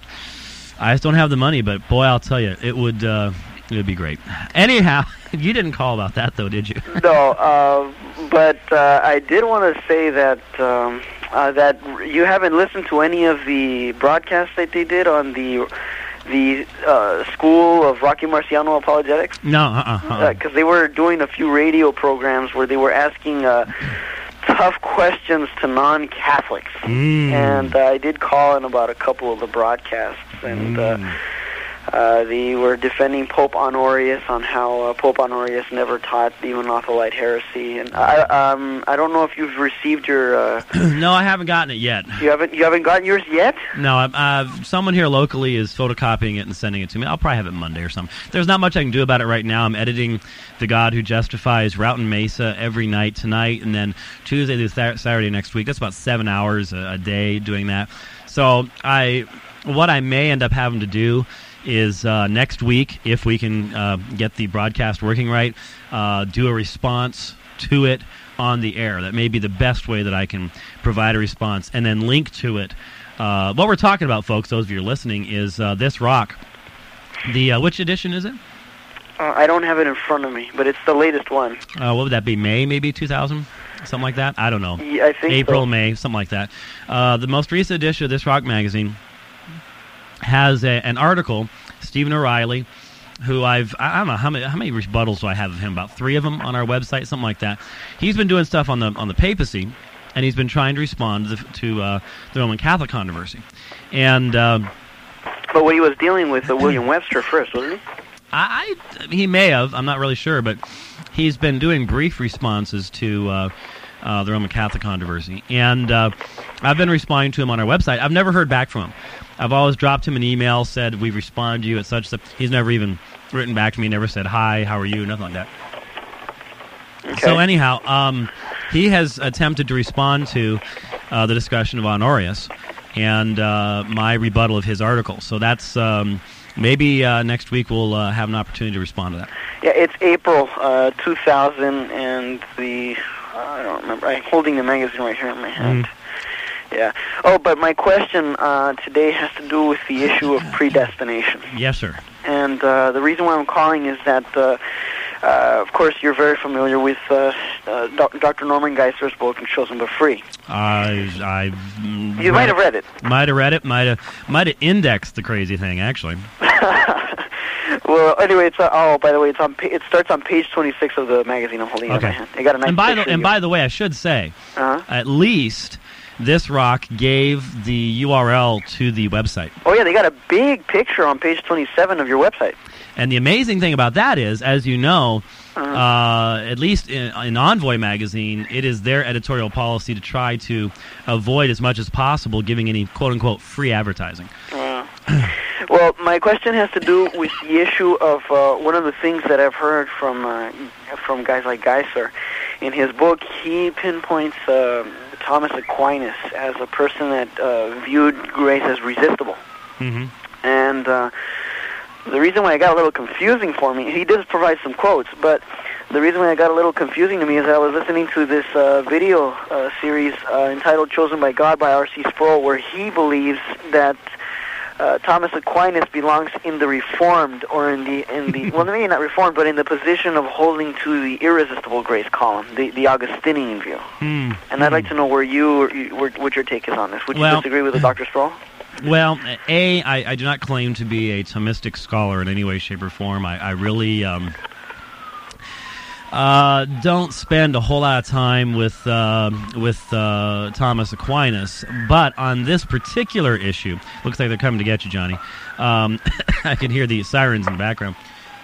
I just don't have the money. But boy, I'll tell you, it would, uh, it would be great. Anyhow, you didn't call about that though, did you? No, uh, but uh, I did want to say that um, uh, that you haven't listened to any of the broadcasts that they did on the. the uh, School of Rocky Marciano Apologetics. No, uh-uh. uh-uh. Because uh, they were doing a few radio programs where they were asking uh, tough questions to non-Catholics. Mm. And uh, I did call in about a couple of the broadcasts, and mm. uh, uh, they were defending Pope Honorius on how uh, Pope Honorius never taught the Monothelite heresy. And I, um, I don't know if you've received your. Uh, no, I haven't gotten it yet. You haven't. You haven't gotten yours yet? No, uh, someone here locally is photocopying it and sending it to me. I'll probably have it Monday or something. There's not much I can do about it right now. I'm editing The God Who Justifies Route Mesa every night tonight, and then Tuesday through th- Saturday next week. That's about seven hours a, a day doing that. So I, what I may end up having to do is uh, next week, if we can uh, get the broadcast working right, uh, do a response to it on the air. That may be the best way that I can provide a response, and then link to it. Uh, what we're talking about, folks, those of you who are listening, is uh, This Rock. The uh, which edition is it? Uh, I don't have it in front of me, but it's the latest one. Uh, what would that be, May, maybe, two thousand? Something like that? I don't know. Yeah, I think April, so. May, something like that. Uh, the most recent edition of This Rock magazine has a, an article, Stephen O'Reilly, who I've, I don't know, how many how many rebuttals do I have of him? About three of them on our website, something like that. He's been doing stuff on the on the papacy, and he's been trying to respond to the, to, uh, the Roman Catholic controversy. And uh, But what he was dealing with uh, William Webster first, wasn't he? I, I he may have, I'm not really sure, but he's been doing brief responses to uh, uh, the Roman Catholic controversy. And uh, I've been responding to him on our website. I've never heard back from him. I've always dropped him an email, said, we respond to you at such stuff. He's never even written back to me, never said, hi, how are you, nothing like that. Okay. So anyhow, um, he has attempted to respond to uh, the discussion of Honorius and uh, my rebuttal of his article. So that's, um, maybe uh, next week we'll uh, have an opportunity to respond to that. Yeah, it's April uh, two thousand, and the, uh, I don't remember, I'm holding the magazine right here in my hand. Mm. Yeah. Oh, but my question uh, today has to do with the issue of predestination. Yes, sir. And uh, the reason why I'm calling is that, uh, uh, of course, you're very familiar with uh, uh, Doctor Norman Geisler's book, Chosen but Free. I, I, you might have read it. Might have read it. Might have, might have indexed the crazy thing, actually. Well, anyway, it's uh, oh, by the way, it's on. It starts on page twenty-six of the magazine I'm holding okay. in my hand. I got a nice and by picture the and you. by the way, I should say, uh-huh. at least This Rock gave the U R L to the website. Oh yeah, they got a big picture on page twenty-seven of your website. And the amazing thing about that is, as you know, uh-huh. uh, at least in, in Envoy magazine, it is their editorial policy to try to avoid as much as possible giving any quote-unquote free advertising. Uh, well, my question has to do with the issue of uh, one of the things that I've heard from uh, from guys like Geisler. In his book, he pinpoints uh, Thomas Aquinas as a person that uh, viewed grace as resistible. Mm-hmm. And uh, the reason why it got a little confusing for me, he does provide some quotes, but the reason why it got a little confusing to me is that I was listening to this uh, video uh, series uh, entitled Chosen by God by R C Sproul, where he believes that uh, Thomas Aquinas belongs in the Reformed, or in the, in the well, maybe not Reformed, but in the position of holding to the irresistible grace column, the, the Augustinian view. Mm. And I'd like to know where you, where, what your take is on this. Would well, you disagree with the Doctor Sproul? Well, A, I, I do not claim to be a Thomistic scholar in any way, shape, or form. I, I really, um, uh, don't spend a whole lot of time with uh, with uh, Thomas Aquinas, but on this particular issue, looks like they're coming to get you, Johnny. Um, I can hear the sirens in the background.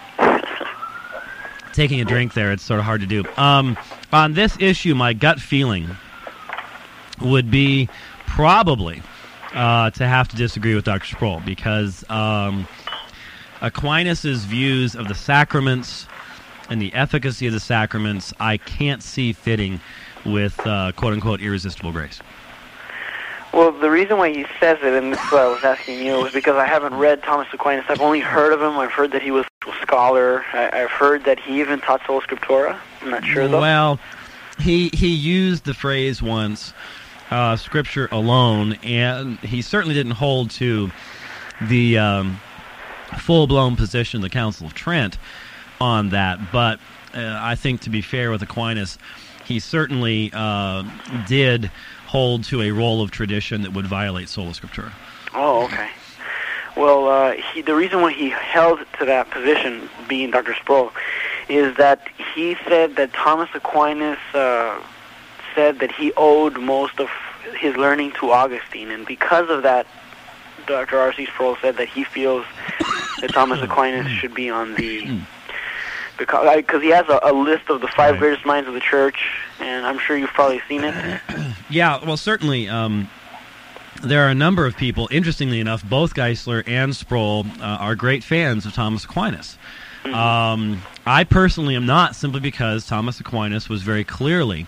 Taking a drink there, it's sort of hard to do. Um, on this issue, my gut feeling would be probably uh, to have to disagree with Doctor Sproul, because um, Aquinas' views of the sacraments and the efficacy of the sacraments, I can't see fitting with uh, quote-unquote irresistible grace. Well, the reason why he says it, and this is what I was asking you, is because I haven't read Thomas Aquinas. I've only heard of him. I've heard that he was a scholar. I, I've heard that he even taught Sola Scriptura. I'm not sure, though. Well, he he used the phrase once, uh, Scripture alone, and he certainly didn't hold to the um, full-blown position of the Council of Trent on that. But uh, I think, to be fair with Aquinas, he certainly uh, did hold to a role of tradition that would violate Sola Scriptura. Oh, okay. Well, uh, he, the reason why he held to that position, being Doctor Sproul, is that he said that Thomas Aquinas uh, said that he owed most of his learning to Augustine, and because of that, Doctor R C Sproul said that he feels that Thomas Aquinas should be on the... Because he has a, a list of the five right. greatest minds of the church, and I'm sure you've probably seen it. Yeah, well, certainly um, there are a number of people. Interestingly enough, both Geisler and Sproul uh, are great fans of Thomas Aquinas. Mm-hmm. Um, I personally am not, simply because Thomas Aquinas was very clearly...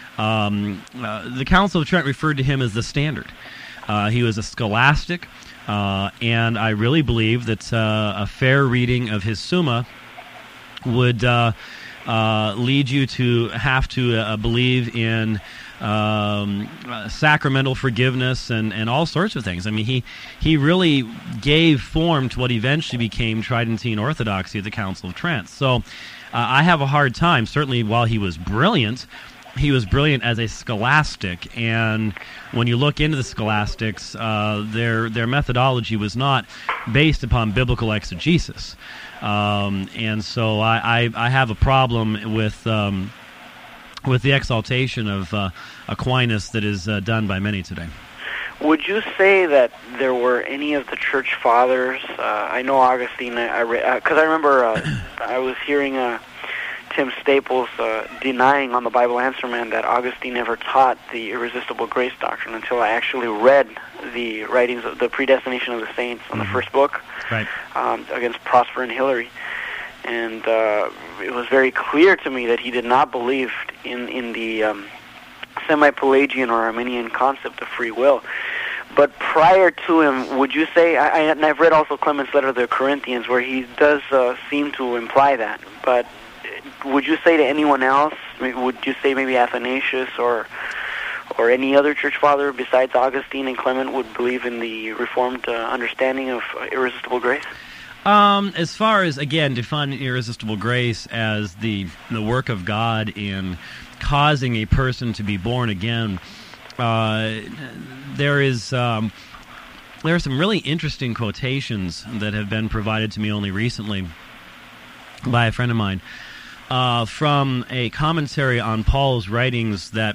Um, uh, the Council of Trent referred to him as the standard. Uh, he was a scholastic, uh, and I really believe that uh, a fair reading of his Summa would uh, uh, lead you to have to uh, believe in um, uh, sacramental forgiveness and, and all sorts of things. I mean, he he really gave form to what eventually became Tridentine Orthodoxy at the Council of Trent. So uh, I have a hard time. Certainly, while he was brilliant, he was brilliant as a scholastic, and when you look into the scholastics, uh, their their methodology was not based upon biblical exegesis. Um, and so I, I, I have a problem with um, with the exaltation of uh, Aquinas that is uh, done by many today. Would you say that there were any of the church fathers? Uh, I know Augustine. I because I, uh, I remember uh, I was hearing uh, Tim Staples uh, denying on the Bible Answer Man that Augustine ever taught the irresistible grace doctrine until I actually read the writings of the Predestination of the Saints on mm-hmm. the first book. Right. Um, against Prosper and Hilary, and uh, it was very clear to me that he did not believe in in the um, semi-Pelagian or Arminian concept of free will. But prior to him, would you say? I, I and I've read also Clement's letter to the Corinthians, where he does uh, seem to imply that. But would you say to anyone else? Would you say maybe Athanasius or or any other church father besides Augustine and Clement would believe in the Reformed uh, understanding of uh, irresistible grace? Um, as far as, again, defining irresistible grace as the the work of God in causing a person to be born again, uh, there is um, there are some really interesting quotations that have been provided to me only recently by a friend of mine uh, from a commentary on Paul's writings that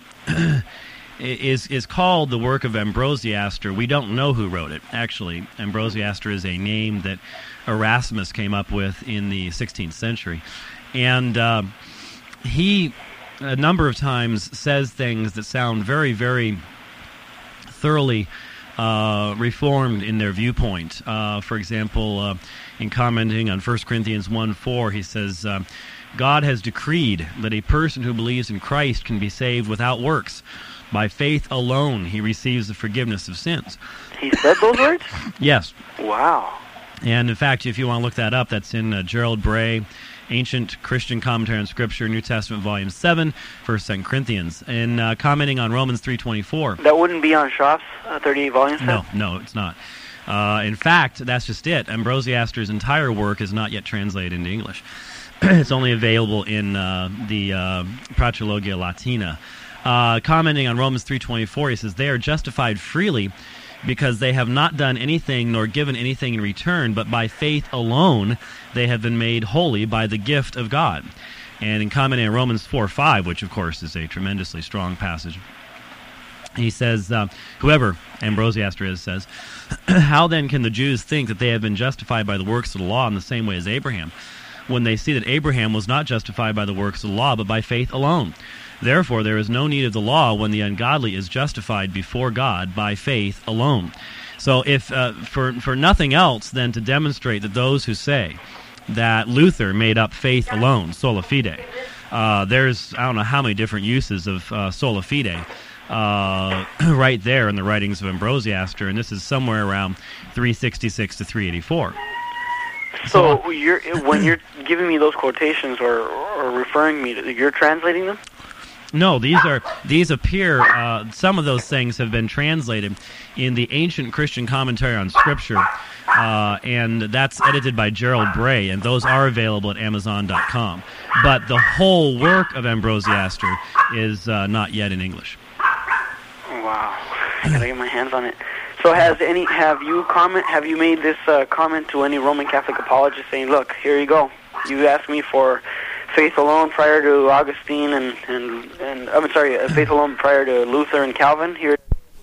is is called the work of Ambrosiaster. We don't know who wrote it, actually. Ambrosiaster is a name that Erasmus came up with in the sixteenth century. And uh, he, a number of times, says things that sound very, very thoroughly uh, reformed in their viewpoint. Uh, for example, uh, in commenting on First Corinthians one four, he says, uh, God has decreed that a person who believes in Christ can be saved without works. By faith alone, he receives the forgiveness of sins. He said those words? Yes. Wow. And in fact, if you want to look that up, that's in uh, Gerald Bray, Ancient Christian Commentary on Scripture, New Testament, Volume seven, First and Second Corinthians, and uh, commenting on Romans three twenty-four. That wouldn't be on Schaff's uh, thirty-eight volume set? No, no, it's not. Uh, in fact, that's just it. Ambrosiaster's entire work is not yet translated into English. It's only available in uh, the uh, Patrologia Latina. Uh, commenting on Romans three twenty-four, he says, they are justified freely because they have not done anything nor given anything in return, but by faith alone they have been made holy by the gift of God. And in commenting on Romans four five, which of course is a tremendously strong passage, he says, uh, whoever, Ambrosiaster is, says, how then can the Jews think that they have been justified by the works of the law in the same way as Abraham, when they see that Abraham was not justified by the works of the law, but by faith alone? Therefore, there is no need of the law when the ungodly is justified before God by faith alone. So if uh, for, for nothing else than to demonstrate that those who say that Luther made up faith alone, sola fide, uh, there's, I don't know how many different uses of uh, sola fide, Uh, right there in the writings of Ambrosiaster, and this is somewhere around three sixty-six to three eighty-four. So, so you're, when you're giving me those quotations or, or referring me to, you're translating them? No, these are these appear. Uh, some of those things have been translated in the Ancient Christian Commentary on Scripture, uh, and that's edited by Gerald Bray, and those are available at Amazon dot com. But the whole work of Ambrosiaster is uh, not yet in English. Wow, I gotta get my hands on it. So, has any have you comment? Have you made this uh, comment to any Roman Catholic apologist, saying, "Look, here you go. You asked me for faith alone prior to Augustine and and and I'm sorry, uh, faith alone prior to Luther and Calvin. Here."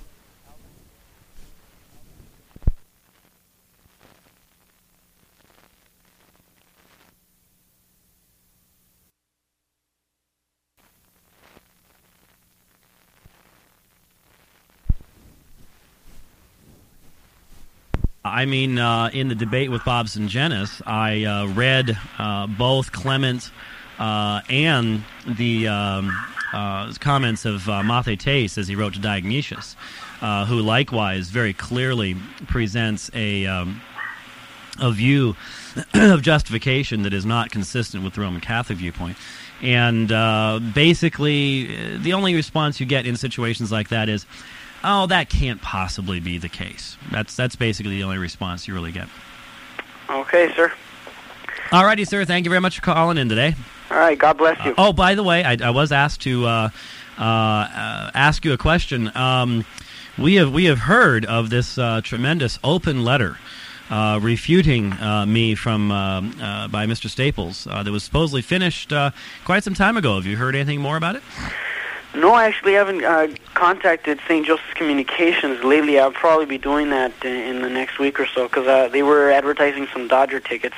I mean, uh, in the debate with Bobson-Genis, I uh, read uh, both Clement uh, and the um, uh, comments of uh, Mathetes as he wrote to Diognetus, uh, who likewise very clearly presents a um, a view of justification that is not consistent with the Roman Catholic viewpoint. And uh, basically, the only response you get in situations like that is, oh, that can't possibly be the case. That's that's basically the only response you really get. Okay, sir. All righty, sir. Thank you very much for calling in today. All right. God bless you. Uh, oh, by the way, I, I was asked to uh, uh, uh, ask you a question. Um, we have we have heard of this uh, tremendous open letter uh, refuting uh, me from uh, uh, by Mister Staples uh, that was supposedly finished uh, quite some time ago. Have you heard anything more about it? No, I actually haven't uh, contacted Saint Joseph's Communications lately. I'll probably be doing that in, in the next week or so, because uh, they were advertising some Dodger tickets.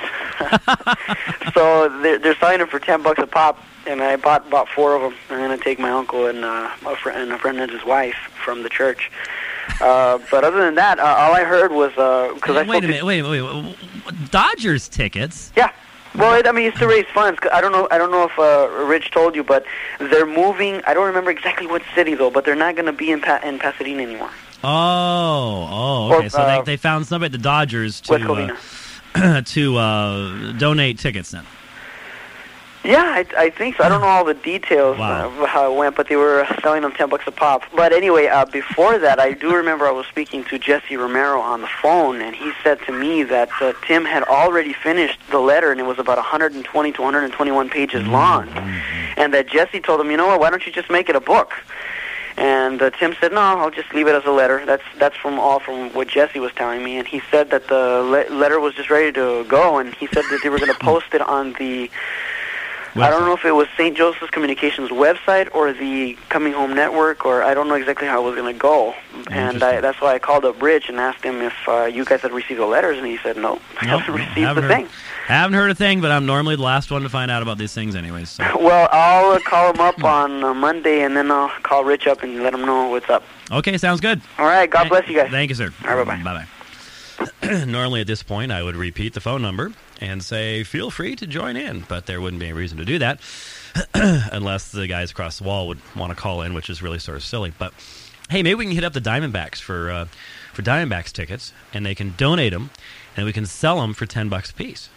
So they're, they're selling them for ten bucks a pop, and I bought bought four of them. I'm going to take my uncle and, uh, a friend, and a friend and his wife from the church. Uh, but other than that, uh, all I heard was... Uh, cause I wait a minute, wait a minute, wait, wait. Dodgers tickets? Yeah. Well, it, I mean, it's to raise funds. I don't know. I don't know if uh, Rich told you, but they're moving. I don't remember exactly what city though, but they're not going to be in pa- in Pasadena anymore. Oh, oh, okay. Or, so uh, they they found somebody at the Dodgers to uh, to uh, donate tickets then. Yeah, I, I think so. I don't know all the details wow. of how it went, but they were selling them ten bucks a pop. But anyway, uh, before that, I do remember I was speaking to Jesse Romero on the phone, and he said to me that uh, Tim had already finished the letter, and it was about one hundred twenty to one hundred twenty-one pages mm-hmm. long, and that Jesse told him, you know what, why don't you just make it a book? And uh, Tim said, no, I'll just leave it as a letter. That's that's from all from what Jesse was telling me, and he said that the le- letter was just ready to go, and he said that they were going to post it on the... Website. I don't know if it was Saint Joseph's Communications website or the Coming Home Network, or I don't know exactly how it was going to go. And I, that's why I called up Rich and asked him if uh, you guys had received the letters, and he said, no, I nope, haven't received haven't the heard, thing. Haven't heard a thing, but I'm normally the last one to find out about these things anyways. So. Well, I'll uh, call him up on uh, Monday, and then I'll call Rich up and let him know what's up. Okay, sounds good. All right, God bless you guys. Thank you, sir. All right, bye-bye. Bye-bye. Normally at this point, I would repeat the phone number and say, feel free to join in, but there wouldn't be any reason to do that unless the guys across the wall would want to call in, which is really sort of silly. But, hey, maybe we can hit up the Diamondbacks for uh, for Diamondbacks tickets, and they can donate them, and we can sell them for ten bucks a piece.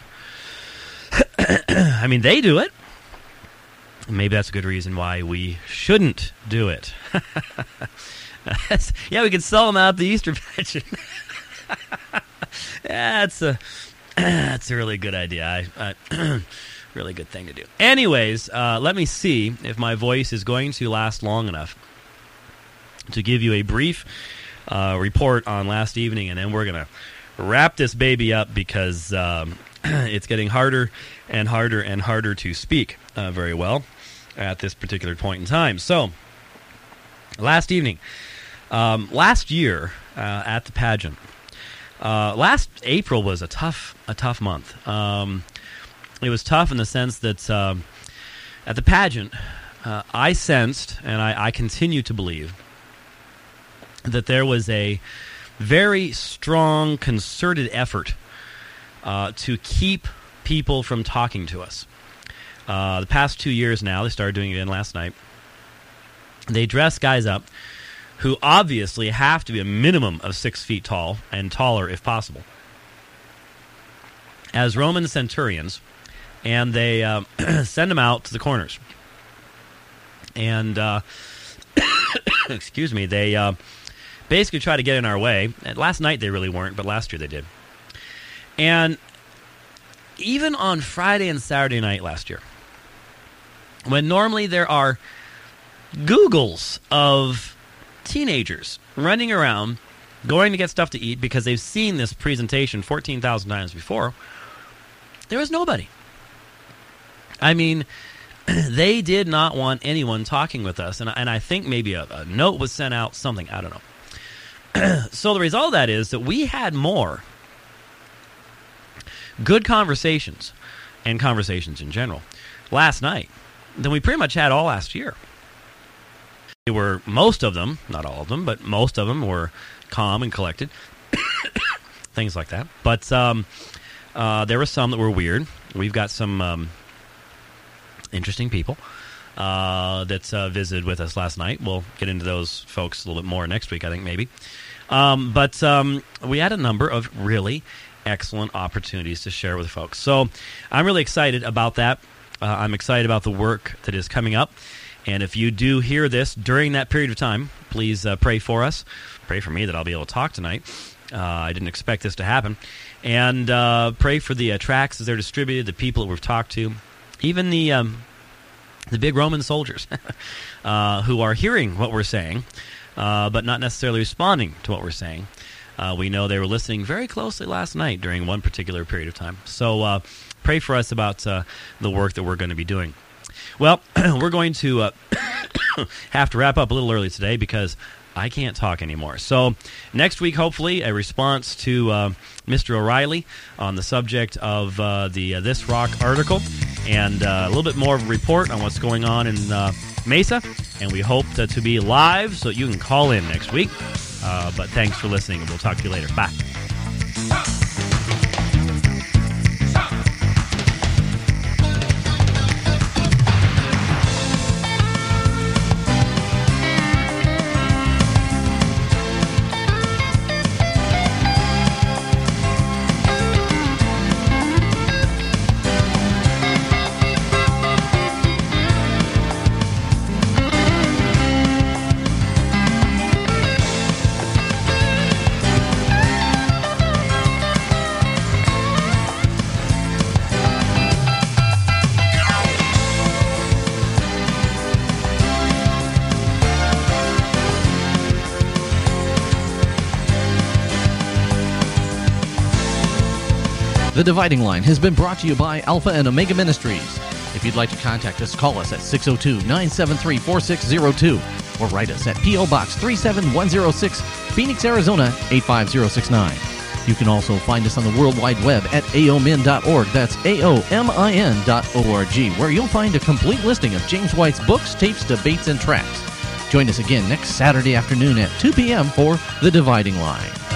I mean, they do it. Maybe that's a good reason why we shouldn't do it. Yeah, we could sell them out the Easter Pageant. Yeah, that's a that's a really good idea. I, uh, really good thing to do. Anyways, uh, let me see if my voice is going to last long enough to give you a brief uh, report on last evening, and then we're gonna wrap this baby up because um, it's getting harder and harder and harder to speak uh, very well at this particular point in time. So, last evening, um, last year uh, at the pageant, uh, last April was a tough, a tough month. Um, it was tough in the sense that um, at the pageant, uh, I sensed, and I, I continue to believe, that there was a very strong, concerted effort uh, to keep people from talking to us. Uh, the past two years now, they started doing it again last night. They dress guys up who obviously have to be a minimum of six feet tall and taller if possible as Roman centurions, and they uh, send them out to the corners. And, uh, excuse me, they uh, basically try to get in our way. And last night they really weren't, but last year they did. And even on Friday and Saturday night last year, when normally there are Googles of teenagers running around, going to get stuff to eat because they've seen this presentation fourteen thousand times before, there was nobody. I mean, they did not want anyone talking with us, and, and I think maybe a, a note was sent out, something, I don't know. So the result of that is that we had more good conversations, and conversations in general, last night than we pretty much had all last year. They were, most of them, not all of them, but most of them were calm and collected, things like that. But um, uh, there were some that were weird. We've got some um, interesting people uh, that uh, visited with us last night. We'll get into those folks a little bit more next week, I think, maybe. Um, but um, we had a number of really excellent opportunities to share with folks. So I'm really excited about that. Uh, I'm excited about the work that is coming up. And if you do hear this during that period of time, please uh, pray for us. Pray for me that I'll be able to talk tonight. Uh, I didn't expect this to happen. And uh, pray for the uh, tracts as they're distributed, the people that we've talked to, even the um, the big Roman soldiers uh, who are hearing what we're saying, uh, but not necessarily responding to what we're saying. Uh, we know they were listening very closely last night during one particular period of time. So uh, pray for us about uh, the work that we're going to be doing. Well, we're going to uh, have to wrap up a little early today because I can't talk anymore. So next week, hopefully, a response to uh, Mister O'Reilly on the subject of uh, the uh, This Rock article, and uh, a little bit more of a report on what's going on in uh, Mesa. And we hope to, to be live so you can call in next week. Uh, but thanks for listening, and we'll talk to you later. Bye. The Dividing Line has been brought to you by Alpha and Omega Ministries. If you'd like to contact us, call us at six oh two, nine seven three, four six oh two or write us at P O. Box three seven one oh six, Phoenix, Arizona eight five zero six nine. You can also find us on the World Wide Web at A O min dot org. That's A O M I N dot O R G, where you'll find a complete listing of James White's books, tapes, debates, and tracts. Join us again next Saturday afternoon at two p.m. for The Dividing Line.